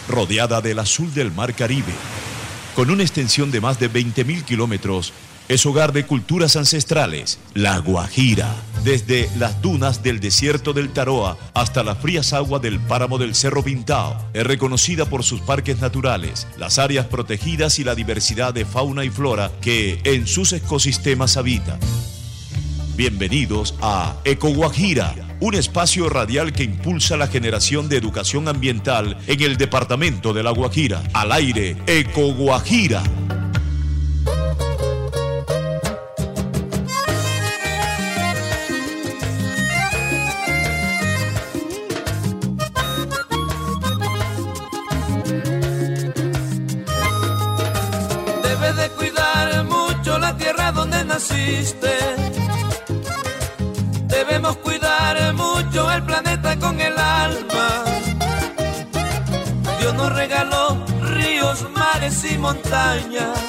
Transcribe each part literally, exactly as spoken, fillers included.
rodeada del azul del Mar Caribe. Con una extensión de más de veinte mil kilómetros, es hogar de culturas ancestrales, La Guajira. Desde las dunas del desierto del Taroa hasta las frías aguas del páramo del Cerro Pintao, es reconocida por sus parques naturales, las áreas protegidas y la diversidad de fauna y flora que en sus ecosistemas habitan. Bienvenidos a Eco Guajira, un espacio radial que impulsa la generación de educación ambiental en el departamento de La Guajira. Al aire, Eco Guajira. Debes de cuidar mucho la tierra donde naciste. Debemos cuidar mucho el planeta con el alma. Dios nos regaló ríos, mares y montañas.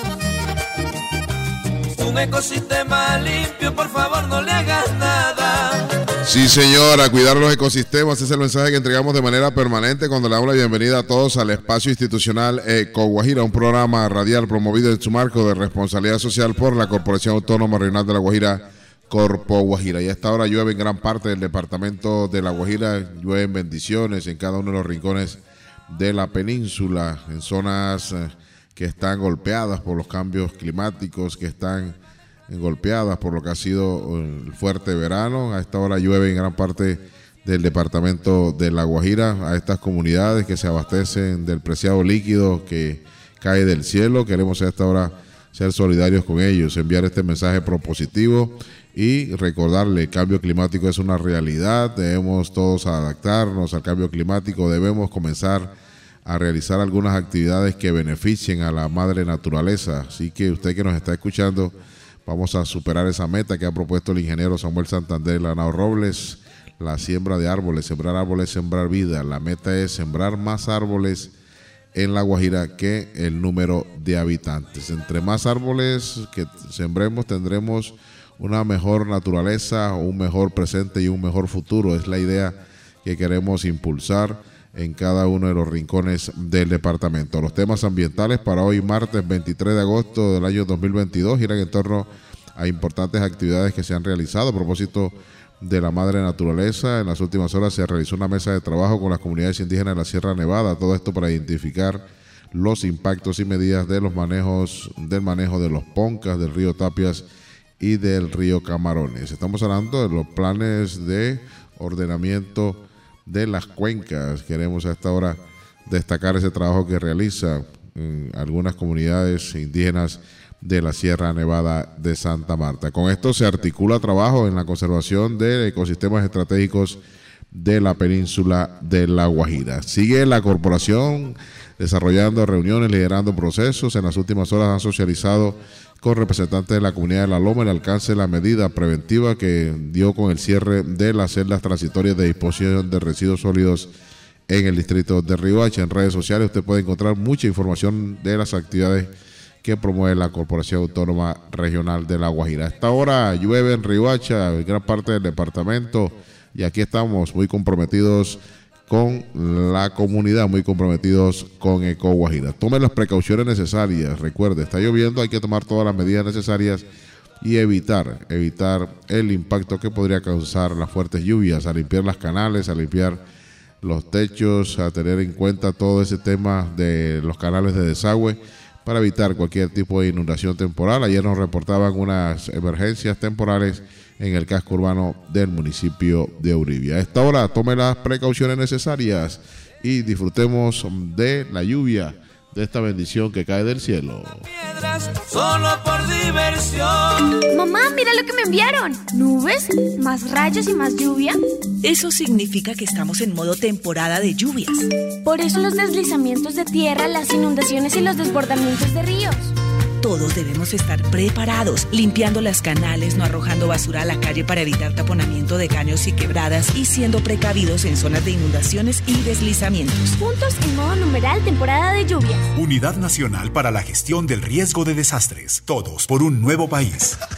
Un ecosistema limpio, por favor no le hagas nada. Sí, señora, cuidar los ecosistemas, ese es el mensaje que entregamos de manera permanente cuando le damos la bienvenida a todos al espacio institucional Eco Guajira, un programa radial promovido en su marco de responsabilidad social por la Corporación Autónoma Regional de La Guajira, Corpo Guajira. Y a esta hora llueve en gran parte del departamento de La Guajira, llueven bendiciones en cada uno de los rincones de la península, en zonas que están golpeadas por los cambios climáticos, que están golpeadas por lo que ha sido el fuerte verano. A esta hora llueve en gran parte del departamento de La Guajira, a estas comunidades que se abastecen del preciado líquido que cae del cielo. Queremos a esta hora ser solidarios con ellos, enviar este mensaje propositivo y recordarle, el cambio climático es una realidad, debemos todos adaptarnos al cambio climático, debemos comenzar a realizar algunas actividades que beneficien a la madre naturaleza. Así que usted que nos está escuchando, vamos a superar esa meta que ha propuesto el ingeniero Samuel Santander Lanao Robles, la siembra de árboles. Sembrar árboles, sembrar vida. La meta es sembrar más árboles en La Guajira que el número de habitantes. Entre más árboles que sembremos, tendremos una mejor naturaleza, un mejor presente y un mejor futuro. Es la idea que queremos impulsar en cada uno de los rincones del departamento. Los temas ambientales para hoy, martes veintitrés de agosto del año dos mil veintidós, giran en torno a importantes actividades que se han realizado a propósito de la madre naturaleza. En las últimas horas se realizó una mesa de trabajo con las comunidades indígenas de la Sierra Nevada, todo esto para identificar los impactos y medidas de los manejos, del manejo de los poncas, del río Tapias y del río Camarones. Estamos hablando de los planes de ordenamiento de las cuencas. Queremos a esta hora destacar ese trabajo que realiza en algunas comunidades indígenas de la Sierra Nevada de Santa Marta. Con esto se articula trabajo en la conservación de ecosistemas estratégicos de la península de La Guajira. Sigue la corporación desarrollando reuniones, liderando procesos. En las últimas horas han socializado con representantes de la comunidad de La Loma el alcance de la medida preventiva que dio con el cierre de las celdas transitorias de disposición de residuos sólidos en el distrito de Riohacha. En redes sociales usted puede encontrar mucha información de las actividades que promueve la Corporación Autónoma Regional de La Guajira. A esta hora llueve en Riohacha, en gran parte del departamento, y aquí estamos muy comprometidos con la comunidad, muy comprometidos con Eco Guajira. Tome las precauciones necesarias. Recuerde, está lloviendo, hay que tomar todas las medidas necesarias y evitar, evitar el impacto que podría causar las fuertes lluvias, a limpiar las canales, a limpiar los techos, a tener en cuenta todo ese tema de los canales de desagüe para evitar cualquier tipo de inundación temporal. Ayer nos reportaban unas emergencias temporales en el casco urbano del municipio de Uribia. A esta hora tome las precauciones necesarias y disfrutemos de la lluvia, de esta bendición que cae del cielo. Piedras solo por diversión. Mamá, mira lo que me enviaron. ¿Nubes? ¿Más rayos y más lluvia? Eso significa que estamos en modo temporada de lluvias. Por eso los deslizamientos de tierra, las inundaciones y los desbordamientos de ríos. Todos debemos estar preparados, limpiando las canales, no arrojando basura a la calle para evitar taponamiento de caños y quebradas y siendo precavidos en zonas de inundaciones y deslizamientos. Juntos en modo numeral temporada de lluvias. Unidad Nacional para la Gestión del Riesgo de Desastres. Todos por un nuevo país.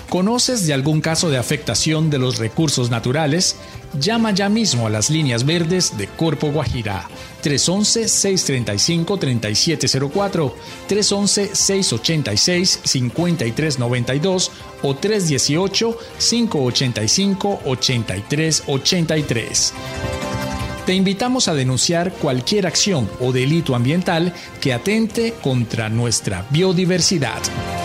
¿Conoces de algún caso de afectación de los recursos naturales? Llama ya mismo a las líneas verdes de Corpo Guajira. tres once, seis treinta y cinco, treinta y siete cero cuatro, tres once, seis ochenta y seis, cincuenta y tres noventa y dos o tres dieciocho, cinco ochenta y cinco, ochenta y tres ochenta y tres. Te invitamos a denunciar cualquier acción o delito ambiental que atente contra nuestra biodiversidad.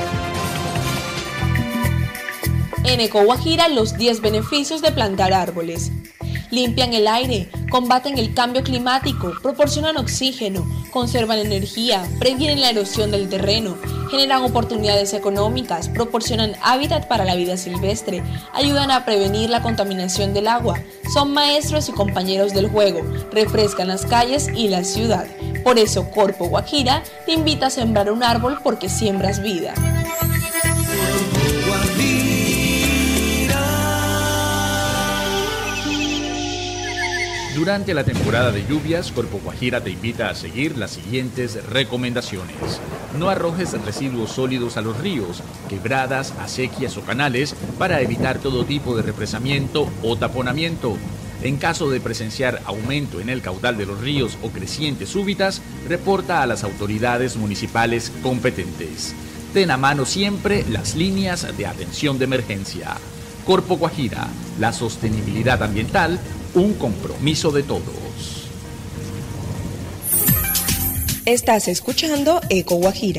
En EcoGuajira, los diez beneficios de plantar árboles. Limpian el aire, combaten el cambio climático, proporcionan oxígeno, conservan energía, previenen la erosión del terreno, generan oportunidades económicas, proporcionan hábitat para la vida silvestre, ayudan a prevenir la contaminación del agua, son maestros y compañeros del juego, refrescan las calles y la ciudad. Por eso, Corpo Guajira te invita a sembrar un árbol porque siembras vida. Durante la temporada de lluvias, Corpo Guajira te invita a seguir las siguientes recomendaciones. No arrojes residuos sólidos a los ríos, quebradas, acequias o canales para evitar todo tipo de represamiento o taponamiento. En caso de presenciar aumento en el caudal de los ríos o crecientes súbitas, reporta a las autoridades municipales competentes. Ten a mano siempre las líneas de atención de emergencia. Corpo Guajira, la sostenibilidad ambiental, un compromiso de todos. Estás escuchando EcoGuajira.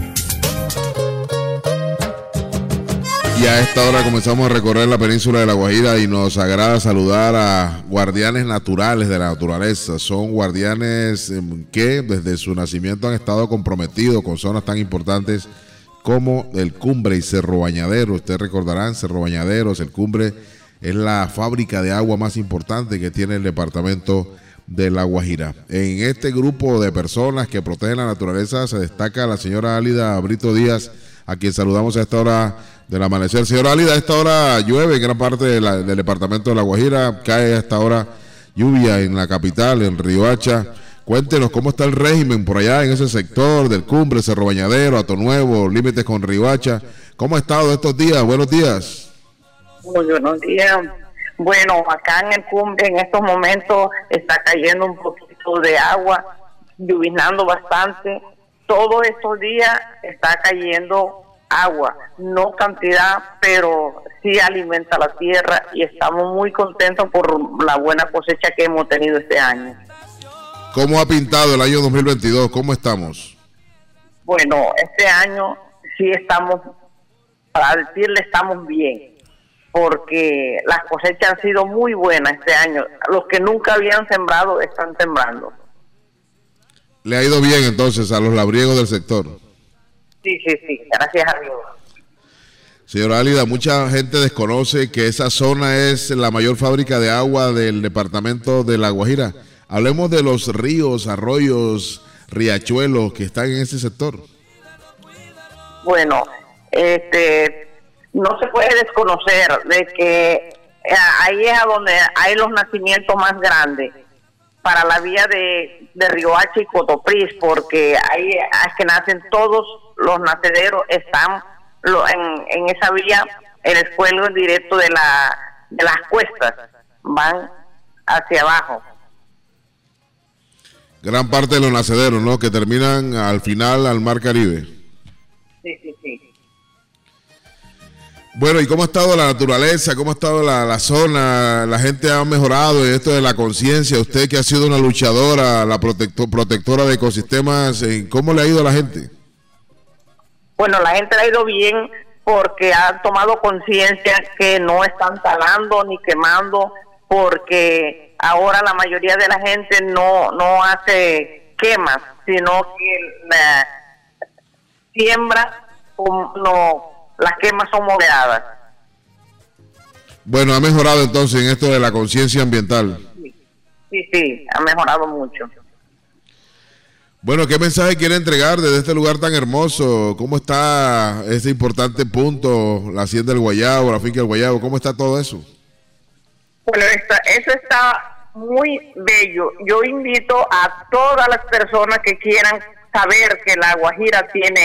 Y a esta hora comenzamos a recorrer la península de La Guajira y nos agrada saludar a guardianes naturales de la naturaleza. Son guardianes que desde su nacimiento han estado comprometidos con zonas tan importantes como el Cumbre y Cerro Bañadero. Ustedes recordarán, Cerro Bañaderos, el Cumbre es la fábrica de agua más importante que tiene el departamento de La Guajira. En este grupo de personas que protegen la naturaleza se destaca la señora Álida Brito Díaz, a quien saludamos a esta hora del amanecer. Señora Álida, a esta hora llueve en gran parte de la, del departamento de La Guajira, cae a esta hora lluvia en la capital, en Riohacha. Cuéntenos cómo está el régimen por allá en ese sector del Cumbre, Cerro Bañadero, Hato Nuevo, límites con Riohacha. ¿Cómo ha estado estos días? Buenos días. Muy buenos días. Bueno, acá en el Cumbre en estos momentos está cayendo un poquito de agua, lloviznando bastante. Todos estos días está cayendo agua, no cantidad, pero sí alimenta la tierra y estamos muy contentos por la buena cosecha que hemos tenido este año. ¿Cómo ha pintado el año dos mil veintidós? ¿Cómo estamos? Bueno, este año sí estamos, para decirle, estamos bien, porque las cosechas han sido muy buenas este año. Los que nunca habían sembrado están sembrando. ¿Le ha ido bien entonces a los labriegos del sector? Sí, sí, sí, gracias a Dios. Señora Álida, mucha gente desconoce que esa zona es la mayor fábrica de agua del departamento de La Guajira. Hablemos de los ríos, arroyos, riachuelos que están en ese sector. Bueno, este, no se puede desconocer de que ahí es a donde hay los nacimientos más grandes para la vía de, de Riohacha y Cotopris, porque ahí es que nacen todos los nacederos, están lo, en, en esa vía, en el cuello directo de, la, de las cuestas, van hacia abajo. Gran parte de los nacederos, ¿no?, que terminan al final al Mar Caribe. Sí, sí, sí. Bueno, ¿y cómo ha estado la naturaleza? ¿Cómo ha estado la, la zona? ¿La gente ha mejorado en esto de la conciencia? Usted que ha sido una luchadora, la protector, protectora de ecosistemas, ¿cómo le ha ido a la gente? Bueno, la gente le ha ido bien porque han tomado conciencia que no están talando ni quemando, porque ahora la mayoría de la gente no, no hace quemas, sino que la siembra, no, las quemas son moderadas. Bueno, ha mejorado entonces en esto de la conciencia ambiental. Sí, sí, sí, ha mejorado mucho. Bueno, ¿qué mensaje quiere entregar desde este lugar tan hermoso? ¿Cómo está ese importante punto, la hacienda del Guayabo, la finca del Guayabo? ¿Cómo está todo eso? Bueno, está, eso está muy bello. Yo invito a todas las personas que quieran saber que La Guajira tiene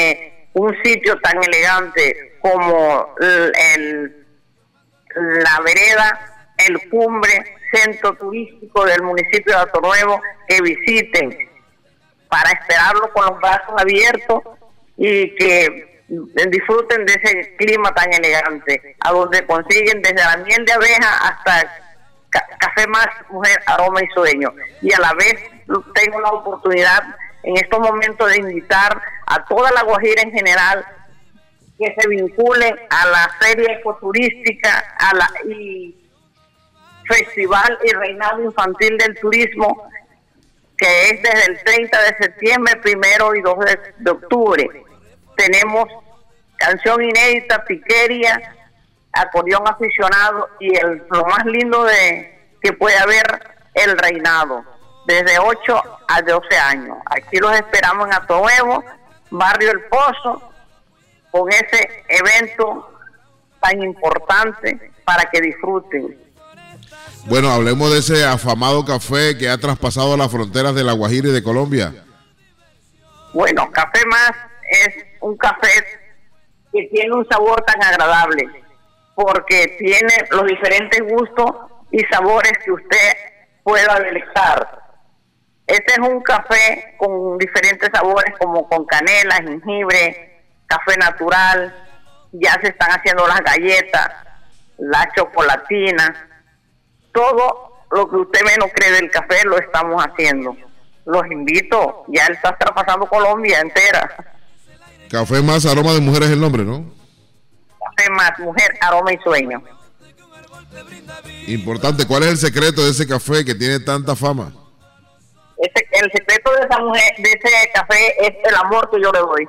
un sitio tan elegante como el, el, la vereda El Cumbre, centro turístico del municipio de Hato Nuevo, que visiten para esperarlo con los brazos abiertos y que disfruten de ese clima tan elegante, a donde consiguen desde la miel de abeja hasta ca Café Más, Mujer, Aroma y Sueño. Y a la vez tengo la oportunidad en estos momentos de invitar a toda la Guajira en general que se vincule a la feria ecoturística a la, y Festival y Reinado Infantil del Turismo, que es desde el treinta de septiembre, primero y dos de octubre. Tenemos canción inédita, piquería, acordeón aficionado y el, lo más lindo de que puede haber, el reinado, desde ocho a doce años. Aquí los esperamos en Hato Nuevo, Barrio El Pozo, con ese evento tan importante para que disfruten. Bueno, hablemos de ese afamado café que ha traspasado las fronteras de La Guajira y de Colombia. Bueno, Café Más es un café que tiene un sabor tan agradable, porque tiene los diferentes gustos y sabores que usted pueda deleitar. Este es un café con diferentes sabores, como con canela, jengibre, café natural. Ya se están haciendo las galletas, la chocolatina. Todo lo que usted menos cree del café lo estamos haciendo. Los invito, ya él está traspasando Colombia entera. Café Más, Aroma de Mujer es el nombre, ¿no? Café Más, Mujer, Aroma y Sueño. Importante, ¿cuál es el secreto de ese café que tiene tanta fama? Ese, el secreto de esa mujer, de ese café, es el amor que yo le doy.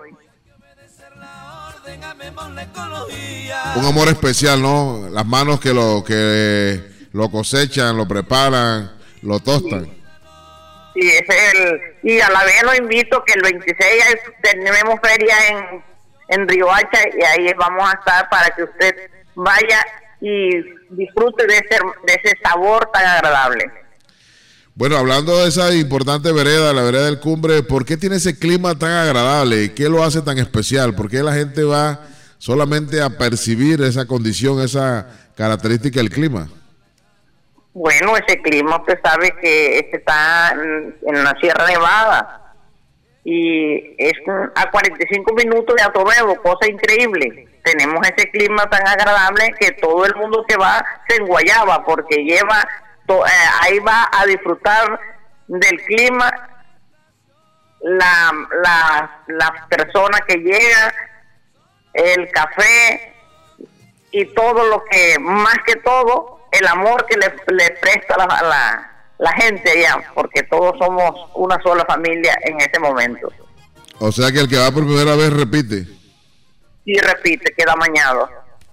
Un amor especial, ¿no? Las manos que lo que lo cosechan, lo preparan, lo tostan. Sí. Sí, ese es el, y a la vez lo invito que el veintiséis tenemos feria en, en Riohacha, y ahí vamos a estar para que usted vaya y disfrute de ese, de ese sabor tan agradable. Bueno, hablando de esa importante vereda, la vereda del Cumbre, ¿por qué tiene ese clima tan agradable? ¿Qué lo hace tan especial? ¿Por qué la gente va solamente a percibir esa condición, esa característica del clima? Bueno, ese clima, usted sabe que este está en, en la Sierra Nevada y es a cuarenta y cinco minutos de Hato Nuevo, cosa increíble. Tenemos ese clima tan agradable que todo el mundo que va se enguayaba, porque lleva to, eh, ahí va a disfrutar del clima la, la, la persona que llega, el café y todo lo que, más que todo, el amor que le, le presta la, la, la gente allá, porque todos somos una sola familia en ese momento. O sea que el que va por primera vez repite. Sí, repite, queda amañado.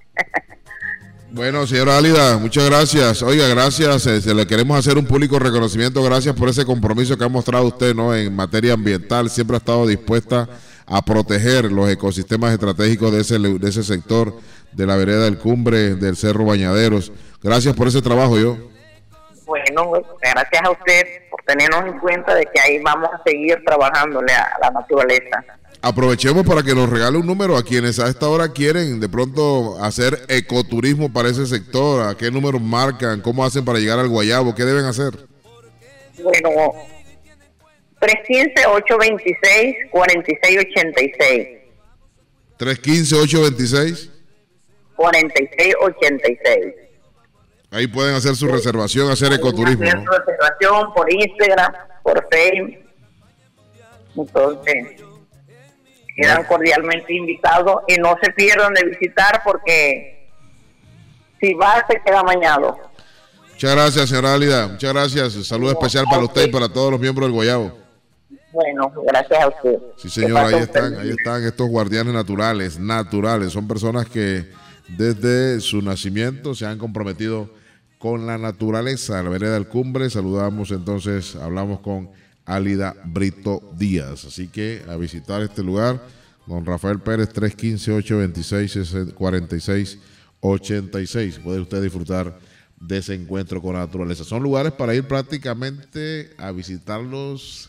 Bueno, señora Álida, muchas gracias. Oiga, gracias, eh, se le queremos hacer un público reconocimiento, gracias por ese compromiso que ha mostrado usted, ¿no? En materia ambiental, siempre ha estado dispuesta a proteger los ecosistemas estratégicos de ese, de ese sector, de la vereda del Cumbre, del Cerro Bañaderos. Gracias por ese trabajo, yo. Bueno, gracias a usted por tenernos en cuenta de que ahí vamos a seguir trabajándole a la naturaleza. Aprovechemos para que nos regale un número a quienes a esta hora quieren de pronto hacer ecoturismo para ese sector. ¿A qué números marcan? ¿Cómo hacen para llegar al Guayabo? ¿Qué deben hacer? Bueno, tres uno cinco, ocho dos seis, cuatro seis ocho seis. tres uno cinco, ocho dos seis. cuatro seis ocho seis. Ahí pueden hacer su reservación, hacer ecoturismo, hacer ¿no? su reservación por Instagram, por Facebook. Entonces, quedan cordialmente invitados y no se pierdan de visitar, porque si va se queda amañado. Muchas gracias, señora Álida. Muchas gracias. Saludo especial para usted y para todos los miembros del Guayabo. Bueno, gracias a usted. Sí, señor, ahí están, ahí están estos guardianes naturales, naturales. Son personas que desde su nacimiento se han comprometido con la naturaleza. La vereda del Cumbre, saludamos entonces, hablamos con Álida Brito Díaz. Así que a visitar este lugar, don Rafael Pérez, tres uno cinco, ocho dos seis, cuatro seis ocho seis. Puede usted disfrutar de ese encuentro con la naturaleza. Son lugares para ir prácticamente a visitarlos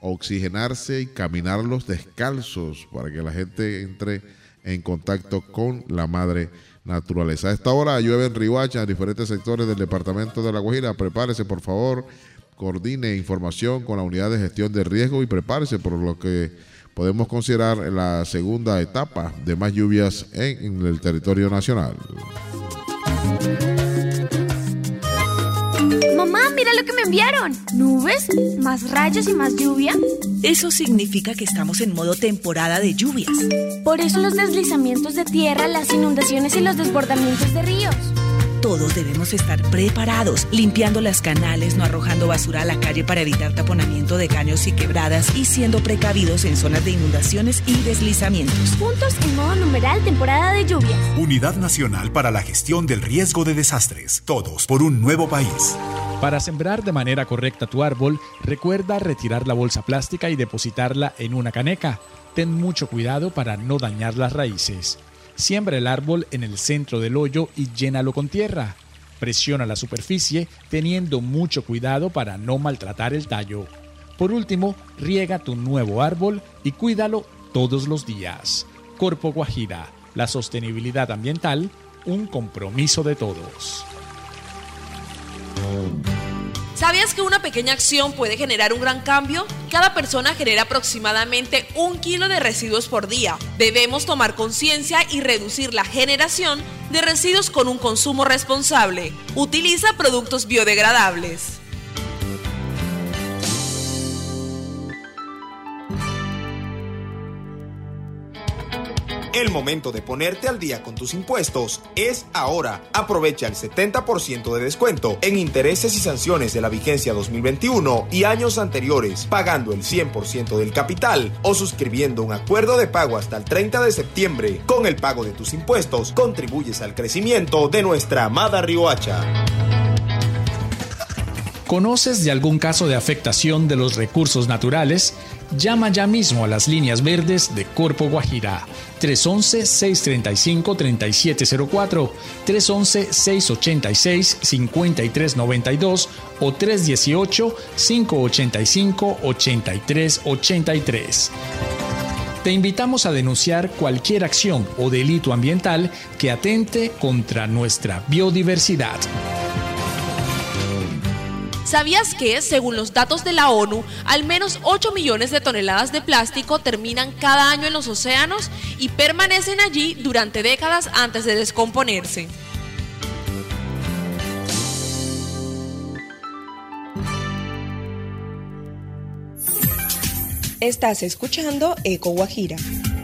oxigenarse y caminarlos descalzos para que la gente entre en contacto con la madre naturaleza. A esta hora llueve en Riohacha, en diferentes sectores del departamento de La Guajira. Prepárese, por favor, coordine información con la unidad de gestión de riesgo y prepárese por lo que podemos considerar la segunda etapa de más lluvias en, en el territorio nacional. Mamá, mira lo que me enviaron. ¿Nubes? ¿Más rayos y más lluvia? Eso significa que estamos en modo temporada de lluvias. Por eso los deslizamientos de tierra, las inundaciones y los desbordamientos de ríos. Todos debemos estar preparados, limpiando las canales, no arrojando basura a la calle para evitar taponamiento de caños y quebradas y siendo precavidos en zonas de inundaciones y deslizamientos. Juntos en modo numeral temporada de lluvias. Unidad Nacional para la Gestión del Riesgo de Desastres. Todos por un nuevo país. Para sembrar de manera correcta tu árbol, recuerda retirar la bolsa plástica y depositarla en una caneca. Ten mucho cuidado para no dañar las raíces. Siembra el árbol en el centro del hoyo y llénalo con tierra. Presiona la superficie teniendo mucho cuidado para no maltratar el tallo. Por último, riega tu nuevo árbol y cuídalo todos los días. Corpo Guajira, la sostenibilidad ambiental, un compromiso de todos. ¿Sabías que una pequeña acción puede generar un gran cambio? Cada persona genera aproximadamente un kilo de residuos por día. Debemos tomar conciencia y reducir la generación de residuos con un consumo responsable. Utiliza productos biodegradables. El momento de ponerte al día con tus impuestos es ahora. Aprovecha el setenta por ciento de descuento en intereses y sanciones de la vigencia dos mil veintiuno y años anteriores, pagando el cien por ciento del capital o suscribiendo un acuerdo de pago hasta el treinta de septiembre. Con el pago de tus impuestos, contribuyes al crecimiento de nuestra amada Riohacha. ¿Conoces de algún caso de afectación de los recursos naturales? Llama ya mismo a las líneas verdes de Corpo Guajira. tres once, seis treinta y cinco, treinta y siete cero cuatro, tres once, seis ochenta y seis, cincuenta y tres noventa y dos o tres dieciocho, cinco ochenta y cinco, ochenta y tres ochenta y tres. Te invitamos a denunciar cualquier acción o delito ambiental que atente contra nuestra biodiversidad. ¿Sabías que, según los datos de la ONU, al menos ocho millones de toneladas de plástico terminan cada año en los océanos y permanecen allí durante décadas antes de descomponerse? Estás escuchando Eco Guajira.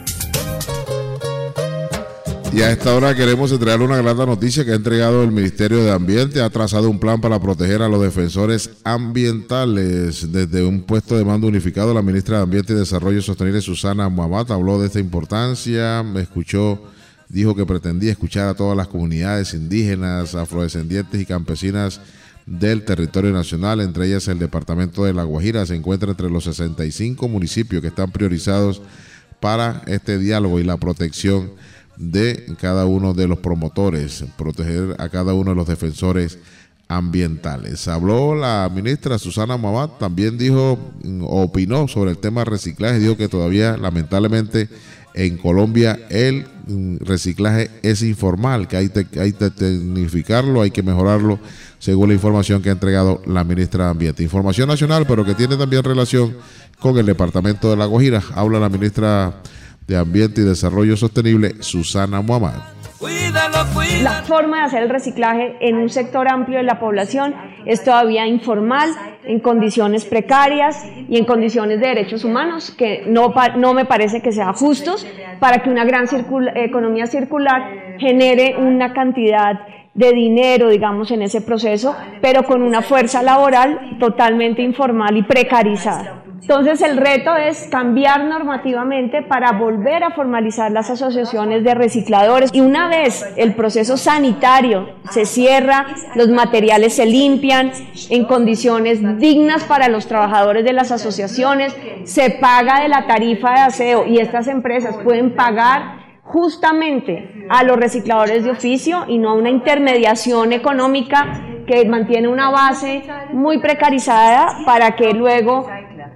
Y a esta hora queremos entregar una gran noticia que ha entregado el Ministerio de Ambiente. Ha trazado un plan para proteger a los defensores ambientales. Desde un puesto de mando unificado, la ministra de Ambiente y Desarrollo Sostenible, Susana Muhammad, habló de esta importancia. Me escuchó, dijo que pretendía escuchar a todas las comunidades indígenas, afrodescendientes y campesinas del territorio nacional, entre ellas el departamento de La Guajira. Se encuentra entre los sesenta y cinco municipios que están priorizados para este diálogo y la protección de cada uno de los promotores, proteger a cada uno de los defensores ambientales. Habló la ministra Susana Muhammad, también dijo, opinó sobre el tema reciclaje, dijo que todavía lamentablemente en Colombia el reciclaje es informal, que hay, te, hay que tecnificarlo, hay que mejorarlo, según la información que ha entregado la ministra de Ambiente. Información nacional, pero que tiene también relación con el departamento de La Guajira. Habla la ministra de Ambiente y Desarrollo Sostenible, Susana Muhammad. Cuídalo, cuídalo. La forma de hacer el reciclaje en un sector amplio de la población es todavía informal, en condiciones precarias y en condiciones de derechos humanos que no, no me parece que sean justos para que una gran circula, economía circular genere una cantidad de dinero, digamos, en ese proceso, pero con una fuerza laboral totalmente informal y precarizada. Entonces el reto es cambiar normativamente para volver a formalizar las asociaciones de recicladores, y una vez el proceso sanitario se cierra, los materiales se limpian en condiciones dignas para los trabajadores de las asociaciones, se paga de la tarifa de aseo y estas empresas pueden pagar justamente a los recicladores de oficio y no a una intermediación económica que mantiene una base muy precarizada para que luego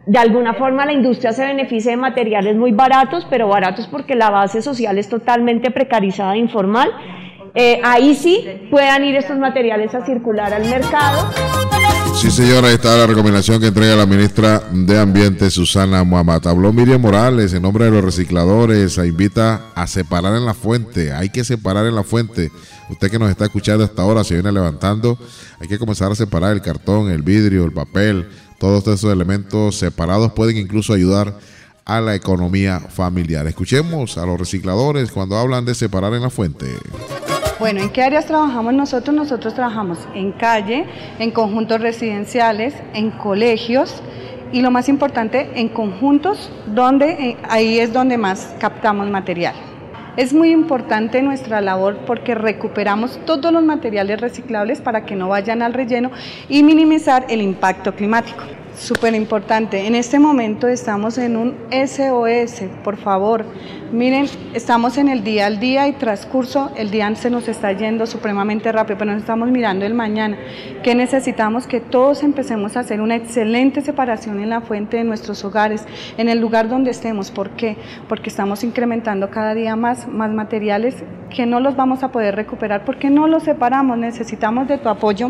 de alguna forma la industria se beneficia de materiales muy baratos, pero baratos porque la base social es totalmente precarizada e informal. Eh, ahí sí puedan ir estos materiales a circular al mercado. Sí, señora, ahí está la recomendación que entrega la ministra de Ambiente, Susana Muhammad. Habló Miriam Morales en nombre de los recicladores, se invita a separar en la fuente, hay que separar en la fuente. Usted que nos está escuchando hasta ahora se viene levantando, hay que comenzar a separar el cartón, el vidrio, el papel, todos esos elementos separados pueden incluso ayudar a la economía familiar. Escuchemos a los recicladores cuando hablan de separar en la fuente. Bueno, ¿en qué áreas trabajamos nosotros? Nosotros trabajamos en calle, en conjuntos residenciales, en colegios y lo más importante, en conjuntos donde eh, ahí es donde más captamos material. Es muy importante nuestra labor porque recuperamos todos los materiales reciclables para que no vayan al relleno y minimizar el impacto climático. Súper importante, en este momento estamos en un S O S, por favor, miren, estamos en el día al día y transcurso, el día se nos está yendo supremamente rápido, pero nos estamos mirando el mañana, que necesitamos que todos empecemos a hacer una excelente separación en la fuente de nuestros hogares, en el lugar donde estemos. ¿Por qué? Porque estamos incrementando cada día más, más materiales que no los vamos a poder recuperar porque no los separamos, necesitamos de tu apoyo.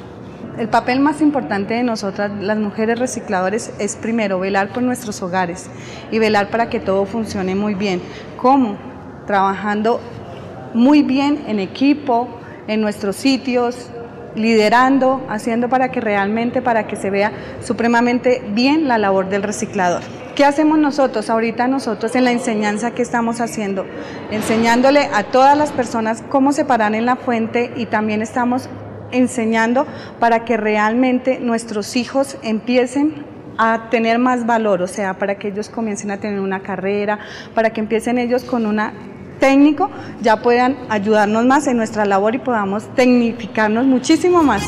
El papel más importante de nosotras, las mujeres recicladoras, es primero velar por nuestros hogares y velar para que todo funcione muy bien. ¿Cómo? Trabajando muy bien en equipo, en nuestros sitios, liderando, haciendo para que realmente, para que se vea supremamente bien la labor del reciclador. ¿Qué hacemos nosotros? Ahorita nosotros en la enseñanza que estamos haciendo, enseñándole a todas las personas cómo separar en la fuente y también estamos enseñando para que realmente nuestros hijos empiecen a tener más valor, o sea, para que ellos comiencen a tener una carrera, para que empiecen ellos con una técnico, ya puedan ayudarnos más en nuestra labor y podamos tecnificarnos muchísimo más.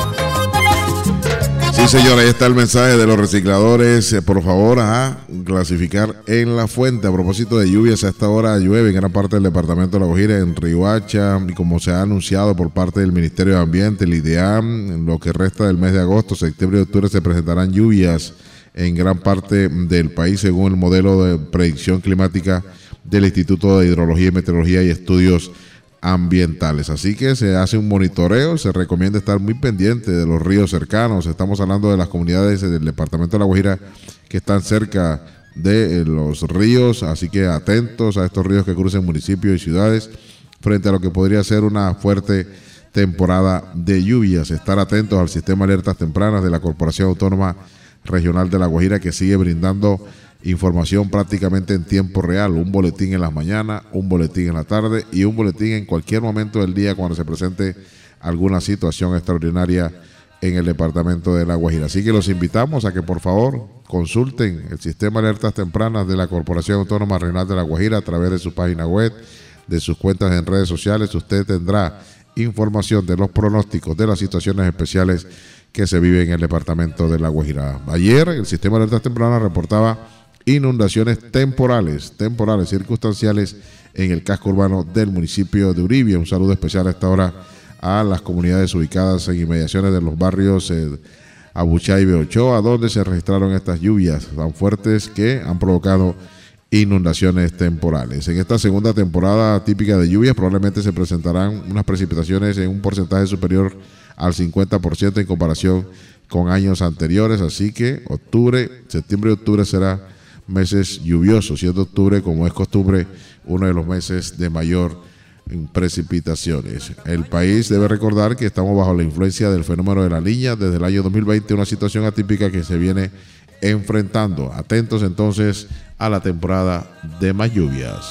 Sí, señora, ahí está el mensaje de los recicladores. Eh, por favor, a clasificar en la fuente. A propósito de lluvias, a esta hora llueve en gran parte del departamento de La Guajira, en Riohacha, y como se ha anunciado por parte del Ministerio de Ambiente, el IDEAM, en lo que resta del mes de agosto, septiembre y octubre se presentarán lluvias en gran parte del país, según el modelo de predicción climática del Instituto de Hidrología y Meteorología y Estudios Ambientales. Así que se hace un monitoreo, se recomienda estar muy pendiente de los ríos cercanos. Estamos hablando de las comunidades del departamento de La Guajira que están cerca de los ríos, así que atentos a estos ríos que crucen municipios y ciudades frente a lo que podría ser una fuerte temporada de lluvias. Estar atentos al sistema de alertas tempranas de la Corporación Autónoma Regional de La Guajira, que sigue brindando información prácticamente en tiempo real, un boletín en las mañanas, un boletín en la tarde y un boletín en cualquier momento del día cuando se presente alguna situación extraordinaria en el departamento de La Guajira. Así que los invitamos a que por favor consulten el sistema de alertas tempranas de la Corporación Autónoma Regional de La Guajira a través de su página web, de sus cuentas en redes sociales. Usted tendrá información de los pronósticos de las situaciones especiales que se viven en el departamento de La Guajira. Ayer el sistema de alertas tempranas reportaba inundaciones temporales, temporales, circunstanciales en el casco urbano del municipio de Uribia. Un saludo especial a esta hora a las comunidades ubicadas en inmediaciones de los barrios eh, Abuchay y Beochoa, donde se registraron estas lluvias tan fuertes que han provocado inundaciones temporales. En esta segunda temporada típica de lluvias probablemente se presentarán unas precipitaciones en un porcentaje superior al cincuenta por ciento en comparación con años anteriores, así que octubre, septiembre y octubre será meses lluviosos, siendo octubre, como es costumbre, uno de los meses de mayor precipitaciones. El país debe recordar que estamos bajo la influencia del fenómeno de la Niña desde el año dos mil veinte, una situación atípica que se viene enfrentando. Atentos entonces a la temporada de más lluvias.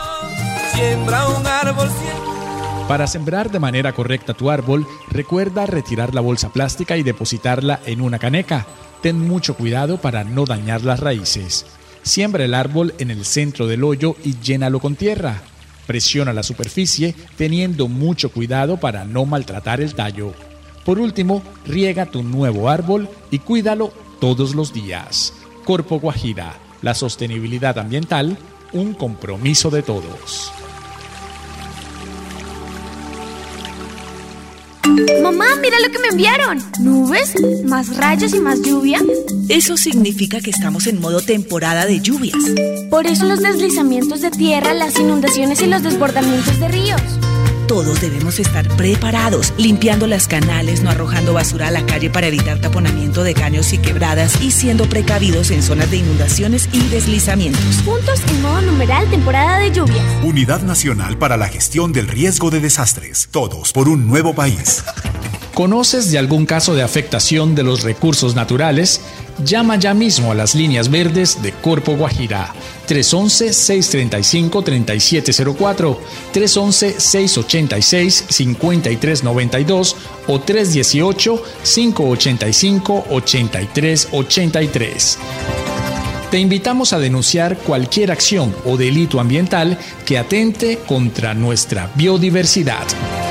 Siembra un árbol. Para sembrar de manera correcta tu árbol, recuerda retirar la bolsa plástica y depositarla en una caneca. Ten mucho cuidado para no dañar las raíces. Siembra el árbol en el centro del hoyo y llénalo con tierra. Presiona la superficie teniendo mucho cuidado para no maltratar el tallo. Por último, riega tu nuevo árbol y cuídalo todos los días. Corpo Guajira, la sostenibilidad ambiental, un compromiso de todos. Mamá, mira lo que me enviaron. ¿Nubes? ¿Más rayos y más lluvia? Eso significa que estamos en modo temporada de lluvias. Por eso los deslizamientos de tierra, las inundaciones y los desbordamientos de ríos. Todos debemos estar preparados, limpiando las canales, no arrojando basura a la calle para evitar taponamiento de caños y quebradas y siendo precavidos en zonas de inundaciones y deslizamientos. Juntos en modo numeral temporada de lluvias. Unidad Nacional para la Gestión del Riesgo de Desastres. Todos por un nuevo país. ¿Conoces de algún caso de afectación de los recursos naturales? Llama ya mismo a las líneas verdes de Corpo Guajira. tres once, seis treinta y cinco, treinta y siete cero cuatro, tres once, seis ochenta y seis, cincuenta y tres noventa y dos o tres dieciocho, cinco ochenta y cinco, ochenta y tres ochenta y tres. Te invitamos a denunciar cualquier acción o delito ambiental que atente contra nuestra biodiversidad.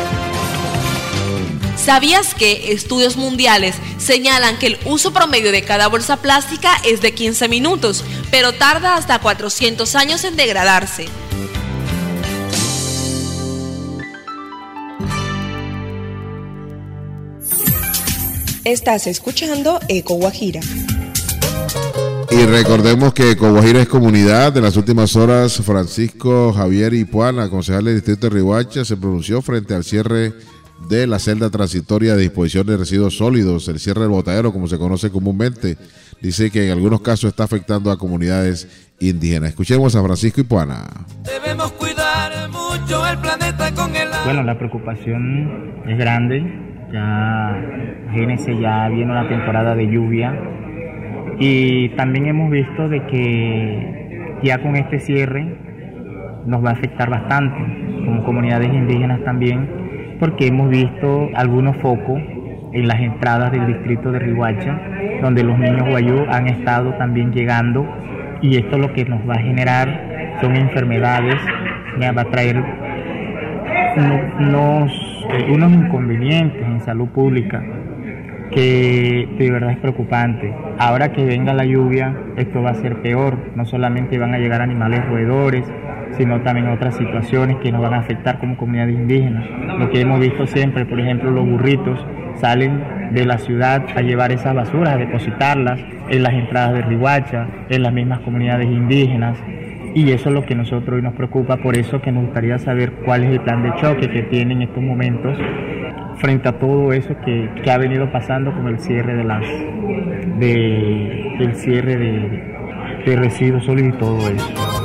¿Sabías que estudios mundiales señalan que el uso promedio de cada bolsa plástica es de quince minutos, pero tarda hasta cuatrocientos años en degradarse? Estás escuchando Eco Guajira. Y recordemos que Eco Guajira es comunidad. En las últimas horas, Francisco Javier Ipuana, concejal del distrito de Riohacha, se pronunció frente al cierre de la celda transitoria de disposición de residuos sólidos, el cierre del botadero, como se conoce comúnmente. Dice que en algunos casos está afectando a comunidades indígenas. Escuchemos a Francisco Ipuana. Debemos cuidar mucho el planeta con el agua. Bueno, la preocupación es grande. Ya, imagínense, ya viene una temporada de lluvia y también hemos visto de que ya con este cierre nos va a afectar bastante como comunidades indígenas también, porque hemos visto algunos focos en las entradas del distrito de Riohacha, donde los niños guayú han estado también llegando, y esto lo que nos va a generar son enfermedades, ya va a traer unos, unos inconvenientes en salud pública que de verdad es preocupante. Ahora que venga la lluvia, esto va a ser peor, no solamente van a llegar animales roedores, sino también otras situaciones que nos van a afectar como comunidades indígenas. Lo que hemos visto siempre, por ejemplo, los burritos salen de la ciudad a llevar esas basuras, a depositarlas en las entradas de Riohacha, en las mismas comunidades indígenas, y eso es lo que a nosotros hoy nos preocupa. Por eso que nos gustaría saber cuál es el plan de choque que tienen en estos momentos frente a todo eso que, que ha venido pasando con el cierre de las de, del cierre de, de residuos sólidos y todo eso.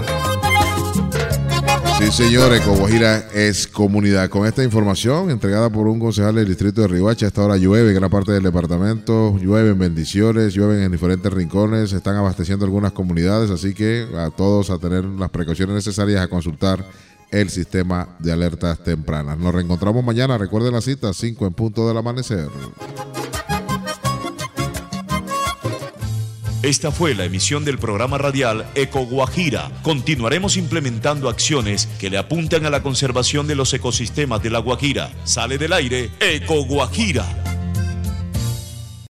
Sí, señores, Eco Guajira es comunidad. Con esta información entregada por un concejal del distrito de Riohacha, a esta hora llueve en gran parte del departamento, llueven bendiciones, llueven en diferentes rincones, están abasteciendo algunas comunidades, así que a todos a tener las precauciones necesarias, a consultar el sistema de alertas tempranas. Nos reencontramos mañana, recuerden la cita, cinco en punto del amanecer. Esta fue la emisión del programa radial Eco Guajira. Continuaremos implementando acciones que le apuntan a la conservación de los ecosistemas de La Guajira. Sale del aire Eco Guajira.